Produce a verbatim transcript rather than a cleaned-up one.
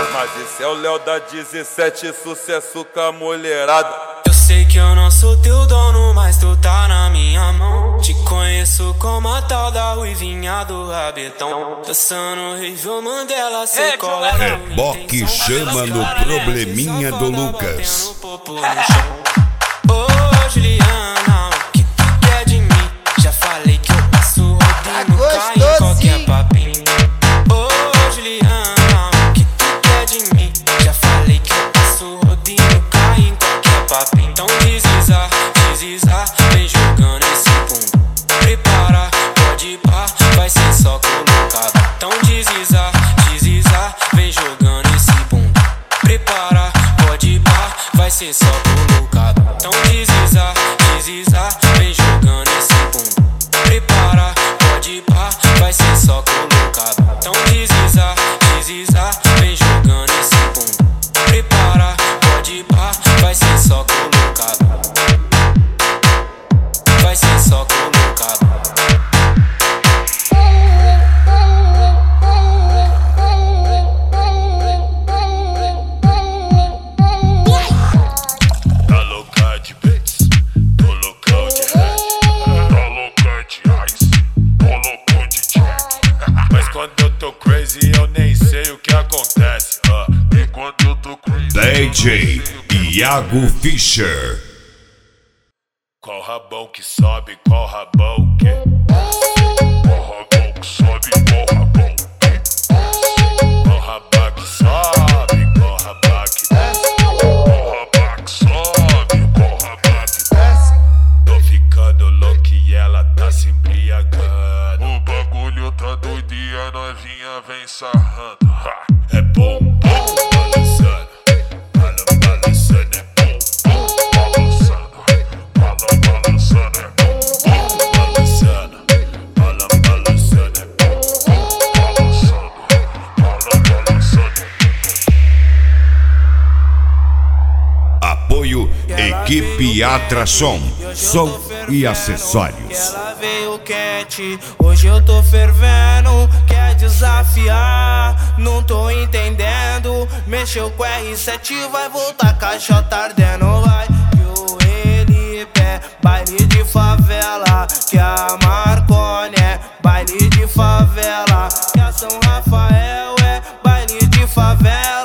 Mas esse é o Léo da dezessete, sucesso com a mulherada. Eu sei que eu não sou teu dono, mas tu tá na minha mão. Te conheço como a tal da ruivinha do rabetão. Dançando Revô Mandela, cê cola. Reboque chama no probleminha do Lucas. Ô Juliana, o que tu quer de mim? Já falei que eu passo rodinho, cai em qualquer papinho. Ô Juliana, o que tu quer de mim? Já falei que eu passo rodinho, cai em qualquer papinho. Então deslizar, deslizar, vem jogando esse pum. Prepara, pode pá, vai ser só colocado. Então deslizar, deslizar, vem jogando esse pum. Prepara, pode pá, vai ser só colocado. Então deslizar, deslizar, vem jogando esse pum. Prepara, pode pá, vai ser só colocado. Então deslizar, deslizar, vem jogando esse pum. Prepara, pode pá, vai ser só colocado. Vai ser só colocado. Tá louca de beats, tô loucão de rap. Tá louca de ice, tô louco de jack. Mas quando eu tô crazy eu nem sei o que acontece. uh. E quando eu tô crazy D J Iago Fischer. Qual rabão que sobe, qual rabão que... Qual rabão que sobe, qual rabão que... Qual rabão que sobe, qual rabão que desce. Qual rabão que sobe, qual rabão que desce. Tô ficando louco e ela tá se embriagando. O bagulho tá doido e a novinha vem sarrando. Ha! É bom, bom, balançando. Bala, balançando, é bom, bom, balançando. Bala, balançando, é bom, bom, balançando. Bala, balançando, é bom, bom, balançando. Bala, balançando. Apoio Equipe Atração, som e acessórios. Ela veio quente, hoje eu tô fervendo. Quer desafiar, não tô entendendo. Mexeu com R sete, vai voltar, caixa tá ardendo. Vai que o ele pé, baile de favela. Que a Marconi é baile de favela. Que a São Rafael é baile de favela.